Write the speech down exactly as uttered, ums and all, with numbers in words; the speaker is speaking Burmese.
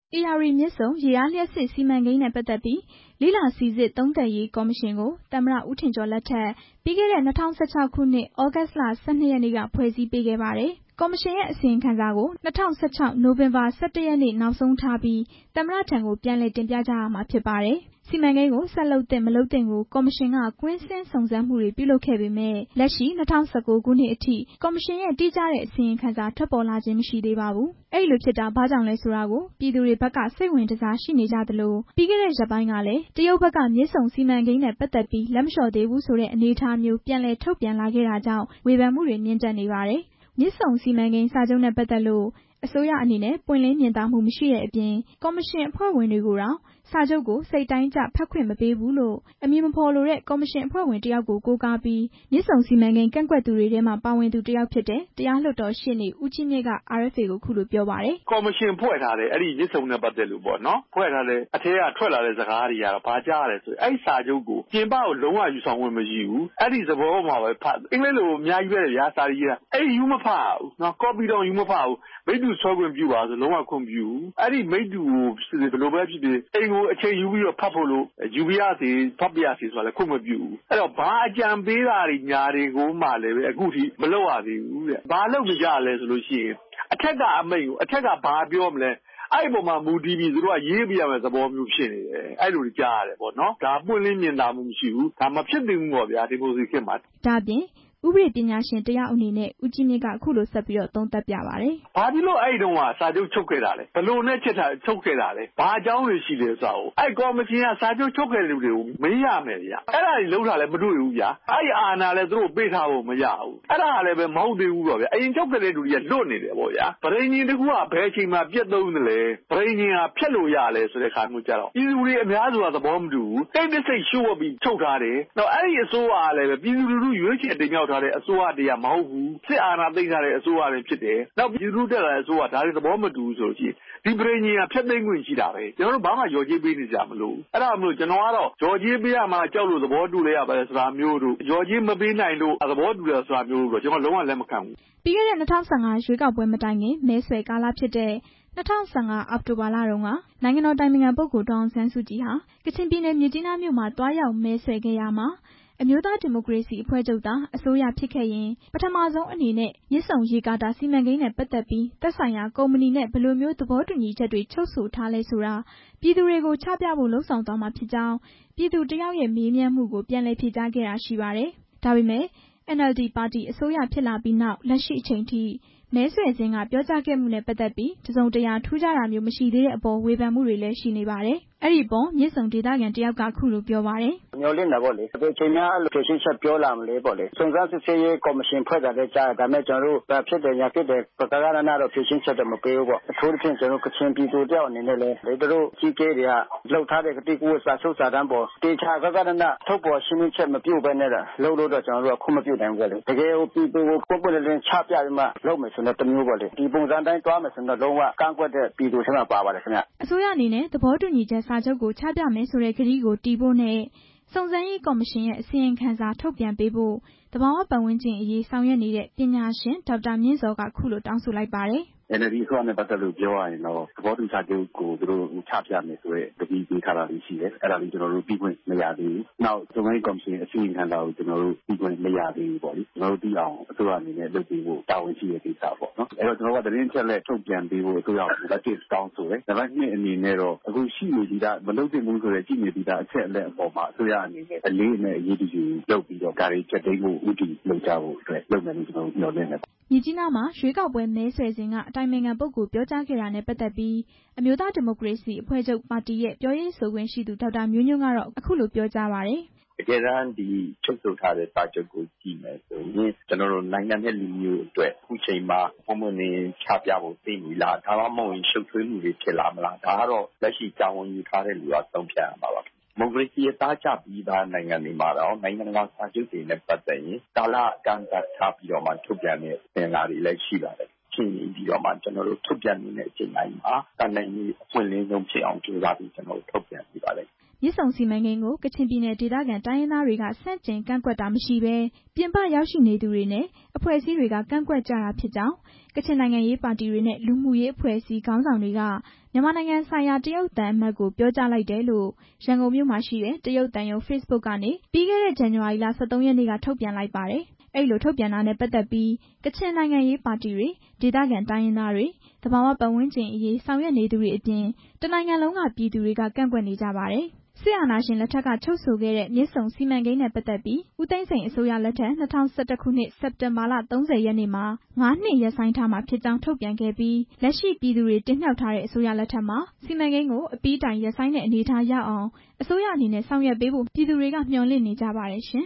ဧရာဝတီမြစ်ဆုံရေအားလျှပ်စစ်စီမံကိန်းနဲ့ပတ်သက်ပြီးလေ့လာစိစစ်သုံးသပ်ရေးကော်မရှင်ကိုသမ္မတဦးထင်ကျော်လက်ထက်ပြီးခဲ့တဲ့၂၀၁၆ခုနှစ် သြဂုတ်လ ၁၂ ရက်နေ့ကဖွဲ့စည်းပေးခဲ့ပါတယ်။ ကော်မရှင်ရဲ့အစီရင်ခံစာကို၂၀၁၆ နိုဝင်ဘာ ၁၁ ရက်နေ့နောက်ဆုံးထားပြီးသမ္မတထံကိုပြန်လည်တင်ပြကြရမှာဖြစ်ပါတယ်။ စီမံကိန်းကိုဆက်လုပ်သင့်မလုပ်သင့်ကိုကော်မရှင်ကကွင်းဆင်းစုံစမ်းမှုတွေပြုလုပ်ခဲ့ပေမယ့် လက်ရှိ၂၀၁၉ ခုနှစ်အထိကော်မရှင်ရဲ့တိကျတဲ့အစီရင်ခံစာထွက်ပေါ်လာခြင်းမရှိသေးပါဘူး။ အဲဒီလိုဖြစ်တာဘာကြောင့်လဲဆိုတာကိုပြည်သူတွေဘက်ကစိတ်ဝင်တစားရှိနေကြသလိုပြီးခဲ့တဲ့ရက်ပိုင်းကလည်းတရုတ်ဘက်ကမြစ်ဆုံစီမံကိန်းနဲ့ပတ်သက်ပြီးလက်မလျှော့သေးဘူးဆိုတဲ့အနေအထားမျိုးပြန်လည်ထုတ်ပြန်လာခဲ့တာကြောင့်ဝေဖန်မှုတွေမြင့်တက်နေပါတယ်။ မြစ်ဆုံစီမံကိန်းစာချုပ်နဲ့ပတ်သက်လို့အစိုးရအနေနဲ့ပွင့်လင်းမြင်သာမှုမရှိတဲ့အပြင်ကော်မရှင်အဖွဲ့ဝင်တွေကိုတောင်စာချုပ်ကိုစိတ်တိုင်းကျဖတ်ခွင့်မပေးဘူးလို့အမည်မဖော်လိုတဲ့ကော်မရှင်အဖွဲ့ဝင်တစ်ယောက်ကိုကိုးကားပြီးမြစ်ဆုံစီမံကိန်းကန့်ကွက်သူတွေထဲမှာပါဝင်သူတစ်ယောက်ဖြစ်တဲ့တရားလွှတ်တော်ရှေ့နေဦးကြီးမြင့်က အာအက်ဖ်အေ ကိုခုလိုပြောပါတယ်။ ကော်မရှင်ဖွဲ့ထားတယ်အဲ့ဒီမြစ်ဆုံနဲ့ပတ်သက်လို့ပေါ့နော်ဖွဲ့ထားတယ်အထဲကထွက်လာတဲ့စကားတွေကတော့ဘာကြားရလဲဆိုအဲ့ဒီစာချုပ်ကိုပြင်ပကိုလုံးဝယူဆောင်ခွင့်မရှိဘူးအဲ့ဒီသဘောမှာပဲဖတ်အင်္ဂလိပ်လိုအများကြီးပဲဗျာစာရေးတာအဲ့ဒီယူမဖတ်ဘူးနော်ကော်ပီတောင်ယူမဖတ်ဘူးမိတ္တူဆွဲခွင့်ပြုပါဆိုလုံးဝခွင့်ပြုဘူးအဲ့ဒီမိတ္တူကိုဘယ်လိုပဲဖြစ်ဖြစ်အိမ်ကိုအချိန်ယူပြီးတော့ဖတ်ဖို့လို့ယူပြရစီဖတ်ပြရစီဆိုတာလည်းခွင့်မပြုဘူးအဲ့တော့ဘာအကြံပေးတာတွေညာတွေကိုမှလည်းပဲအခုထိမလုပ်ရသေးဘူးတဲ့ဘာလုပ်ကြလဲဆိုလို့ရှိရင်အထက်ကအမိန့်ကိုအထက်ကဘာပြောမလဲအဲ့ဒီပုံမှာမူတည်ပြီးသူတို့ကရေးပြရမယ့်သဘောမျိုးဖြစ်နေတယ်အဲ့လိုကြားရတယ်ပေါ့နော်ဒါပွင့်လင်းမြင်သာမှုမရှိဘူးဒါမဖြစ်သင့်ဘူးပေါ့ဗျာဒီမိုကရေစီခေတ်မှာဒါအပြင်ဥပဒေပညာရှင်တစ်ယောက်အနေနဲ့ဦးကြီးမြင့်ကအခုလိုဆက်ပြီးတော့သုံးသပ်ပြပါတယ်။ဘာဖြစ်လို့အဲ့ဒီတုန်းကစာချုပ်ချုပ်ခဲ့တာလဲဘလို့နဲ့ချက်တာချုပ်ခဲ့တာလဲဘာအကြောင်းတွေရှိလဲဆိုတာကိုအဲ့ကော်မရှင်ကစာချုပ်ချုပ်ခဲ့တဲ့လူတွေကိုမေးရမယ်ဗျာအဲ့ဒါတွေလုံးတာလည်းမတွေ့ဘူးဗျာအဲ့ဒီအာဏာလည်းသူတို့ပေးထားဖို့မရဘူးအဲ့ဒါလည်းပဲမဟုတ်သေးဘူးပေါ့ဗျာအရင်ချုပ်ခဲ့တဲ့လူတွေကလွတ်နေတယ်ပေါ့ဗျာပရိညင်တကူကဘယ်အချိန်မှပြတ်သုံးသလဲပရိညင်ကဖျက်လို့ရလဲဆိုတဲ့ခါမျိုးကြတော့ပြည်သူတွေအများစုကသဘောမတူဘူးတိတ်တဆိတ်ရှို့ပြီးချုပ်ထားတယ်တော့အဲ့ဒီအစိုးရကလည်းပဲပြည်သူလူထုရွေးချယ်တင်မြှောက်ထားတဲ့အစိုးရတရားမဟုတ်ဘူးစစ်အာဏာသိမ်းထားတဲ့အစိုးရတွေဖြစ်တယ်နောက်ပြည်သူတက်လာတဲ့အစိုးရဒါတွေသဘောမတူဘူးဆိုလို့ရှိရင်ဒီပရိညင်ကဖျက်သိမ်းခွင့်ရှိတာပဲကျွန်တော်တို့ဘာမှရော်ကြေးပေးနေကြမလို့အဲ့ဒါမျိုးကျွန်တော်ကတော့ရော်ကြေးပေးရမှာကြောက်လို့သဘောတူလဲရပါတယ်ဆိုတာမျိုးတို့ရော်ကြေးမပေးနိုင်လို့သဘောတူတယ်ဆိုတာမျိုးတို့ကျွန်တော်လုံးဝလက်မခံဘူးပြီးခဲ့တဲ့၂၀၁၅ရွေးကောက်ပွဲမတိုင်ခင်မဲဆွယ်ကာလဖြစ်တဲ့၂၀၁၅အောက်တိုဘာလတုန်းကနိုင်ငံတော်တိုင်ပင်ခံပုဂ္ဂိုလ်ဒေါ်အောင်ဆန်းစုကြည်ဟာကချင်ပြည်နယ်မြစ်ကြီးနားမြို့မှာတွားရောက်မဲဆွယ်ခဲ့ရာမှာအမျိုးသားဒီမိုကရေစီအဖွဲ့ချုပ်သာအစိုးရဖြစ်ခဲ့ရင်ပထမဆုံးအနေနဲ့မြစ်ဆုံရေကာတာစီမံကိန်းနဲ့ပတ်သက်ပြီးသက်ဆိုင်ရာကုမ္ပဏီနဲ့ဘယ်လိုမျိုးသဘောတူညီချက်တွေချုပ်ဆိုထားလဲဆိုတာပြည်သူတွေကိုချပြဖို့လှုံ့ဆော်သွားမှာဖြစ်ကြောင်းပြည်သူတစ်ယောက်ရဲ့မေးမြန်းမှုကိုပြန်လည်ဖြေကြားခဲ့တာရှိပါတယ်။ဒါပေမဲ့ အန်အယ်လ်ဒီ ပါတီအစိုးရဖြစ်လာပြီးနောက်လက်ရှိအချိန်ထိမဲဆွယ်စဉ်ကပြောကြားခဲ့မှုနဲ့ပတ်သက်ပြီးတစုံတရာထူးခြားတာမျိုးမရှိသေးတဲ့အပေါ်ဝေဖန်မှုတွေလည်းရှိနေပါတယ်။အဲ့ဒီအပေါ်မြစ်ဆုံဒေသခံတစ်ယောက်ကခုလိုပြောပါတယ်။မျှော်လင့်တာပေါ့လေဘယ်ချိန်မှအဲ့လိုဖြေရှင်းချက်ပြောလာမလဲပေါ့လေစုံစမ်းစစ်ဆေးရေးကော်မရှင်ဖွဲ့တာလည်းကြားတယ်ဒါပေမဲ့ကျွန်တော်တို့ဘာဖြစ်တယ်ညာဖြစ်တယ်ပကကရဏတော့ဖြေရှင်းချက်တော့မပေးဘူးပေါ့အထူးသဖြင့်ကျွန်တော်ကချင်ပြည်သူတယောက်အနေနဲ့လည်းလေတို့ကြီးကဲတွေကလှုပ်ထားတဲ့ကတိကူစာချုပ်စာတမ်းပေါ်တေချာကကရဏထုတ်ပေါ်ရှင်းလင်းချက်မပြုတ်ဘဲနဲ့လှုပ်လို့တော့ကျွန်တော်တို့ကခွင့်မပြုနိုင်ဘူးလေတကယ်ကိုပြည်သူကိုပုံပွင့်လင်းချပြပြီးမှလုပ်မယ်ဆိုတော့တမျိုးပေါ့လေဒီပုံစံတိုင်းတွားမယ်ဆိုတော့လုံးဝကန့်ကွက်တဲ့ပြည်သူတွေမှာပါပါတယ်ခင်ဗျအစိုးရအနေနဲ့သဘောတူညီချက်စာချုပ်ကိုချပြမယ်ဆိုတဲ့ကတိကိုတည်ဖို့နဲ့စုံစမ်းရေးကော်မရှင်ရဲ့အစီရင်ခံစာထုတ်ပြန်ပေးဖို့သဘာဝပတ်ဝန်းကျင်အရေးဆောင်ရွက်နေတဲ့ပညာရှင်ဒေါက်တာမြင့်စောကခုလိုတောင်းဆိုလိုက်ပါတယ်အန်အယ်လ်ဒီ အစိုးရနဲ့ပတ်သက်လို့ပြောရရင်တော့သဘောတူစာချုပ်ကိုသူတို့ချပြမယ်ဆိုတဲ့တတိပေးထားတာလေးရှိတယ်အဲ့ဒါလေးကျွန်တော်တို့ပြီးခွင့်မရသေးဘူးနောက်စုံစမ်းရေးကော်မရှင်အစီရင်ခံစာကိုကျွန်တော်တို့ပြီးခွင့်မရသေးဘူးပေါ့လေကျွန်တော်တို့ပြီးအောင်အစိုးရအနေနဲ့လုပ်ပေးဖို့တာဝန်ရှိတဲ့ကိစ္စပေါ့နော်အဲ့တော့ကျွန်တော်ကသတင်းချက်လက်ထုတ်ပြန်ပေးဖို့အစိုးရကိုလက်တစ်တောင်းဆိုတယ်ဒါပေမဲ့အနေနဲ့တော့အခုရှိနေပြီးသားမလုပ်သင့်ဘူးဆိုတဲ့ရှိနေပြီးသားအချက်အလက်အပေါ်မှာအစိုးရအနေနဲ့အလေးအနက်အရေးတယူလုပ်ပြီးတော့ဒါတွေချက်သိမ်းဖို့ဥတီလုပ်ကြဖို့အတွက်လုပ်မယ်လို့ကျွန်တော်တို့မျှော်လင့်တယ်မြစ်ကြီးနားမှာရွေးကောက်ပွဲမဲဆွယ်စဉ်ကအတိုင်ပင်ခံပုဂ္ဂိုလ်ပြောကြားခဲ့တာနဲ့ပတ်သက်ပြီးအမျိုးသားဒီမိုကရေစီအဖွဲ့ချုပ်ပါတီရဲ့ပြောရေးဆိုခွင့်ရှိသူဒေါက်တာမျိုးညွန့်ကတော့အခုလိုပြောကြားပါတယ်တကယ်တမ်းဒီချုပ်ဆိုထားတဲ့စာချုပ်ကိုကြည့်မယ်ဆိုရင်ကျွန်တော်တို့နိုင်ငံနဲ့လူမျိုးအတွက်အခုချိန်မှာပုံမှန်နေချပြဖို့သိနေလားဒါမှမဟုတ်ရင်ရှုပ်ထွေးမှုတွေဖြစ်လာမလားဒါကတော့လက်ရှိတာဝန်ယူထားတဲ့လူကသုံးဖြတ်ရမှာပါဒီမိုကရေစီအသားကျပြီးသားနိုင်ငံတွေမှာတော့နိုင်ငံတကာစာချုပ်တွေနဲ့ပတ်သက်ရင်ကာလအကန့်အသတ်ထားပြီးတော့မှထုတ်ပြန်တဲ့ပြင်လာတွေလည်းရှိပါတယ်ချင်းပြီးတော့မှကျွန်တော်တို့ထုတ်ပြန်နေတဲ့အချိန်တိုင်းမှာတန်နိုင်ရေးအဖွင့်လင်းဆုံးဖြစ်အောင်ကြိုးစားပြီးကျွန်တော်တို့ထုတ်ပြန်ပြပါတယ်မြစ်ဆုံစီမံကိန်းကိုကချင်ပြည်နယ်ဒေသခံတိုင်းရင်းသားတွေကဆန့်ကျင်ကန့်ကွက်တာမရှိဘဲပြင်ပရောက်ရှိနေသူတွေနဲ့အဖွဲ့အစည်းတွေကကန့်ကွက်ကြတာဖြစ်ကြောင်းကချင်နိုင်ငံရေးပါတီတွေနဲ့လူမှုရေးအဖွဲ့အစည်းခေါင်းဆောင်တွေကမြန်မာနိုင်ငံဆိုင်ရာတရုတ်သံအမတ်ကိုပြောကြားလိုက်တယ်လို့ရန်ကုန်မြို့မှာရှိတဲ့တရုတ်သံရုံး Facebook ကနေပြီးခဲ့တဲ့ဇန်နဝါရီလ ၁၃ ရက်နေ့ကထုတ်ပြန်လိုက်ပါတယ်။အဲ့လိုထုတ်ပြန်တာနဲ့ပတ်သက်ပြီးကချင်နိုင်ငံရေးပါတီတွေဒေသခံတိုင်းရင်းသားတွေသဘာဝပတ်ဝန်းကျင်အရေးဆောင်ရွက်နေသူတွေအပြင်တနိုင်ငံလုံးကပြည်သူတွေကကန့်ကွက်နေကြပါတယ်။စစ်အာဏာရှင်လက်ထက်ကချုပ်ဆိုခဲ့တဲ့မြစ်ဆုံစီမံကိန်းနဲ့ပတ်သက်ပြီးဦးသိန်းစိန်အစိုးရလက်ထက်၂၀၁၁ ခုနှစ်စက်တင်ဘာလ ၃၀ ရက်နေ့မှာငါးနှစ်ရပ်ဆိုင်းထားမှာဖြစ်ကြောင်းထုတ်ပြန်ခဲ့ပြီးလက်ရှိပြည်သူတွေတင်မြှောက်ထားတဲ့အစိုးရလက်ထက်မှာစီမံကိန်းကိုအပြီးတိုင်ရပ်ဆိုင်းတဲ့အနေအထားရောက်အောင်အစိုးရအနေနဲ့ဆောင်ရွက်ပေးဖို့ပြည်သူတွေကမျှော်လင့်နေကြပါတယ်ရှင်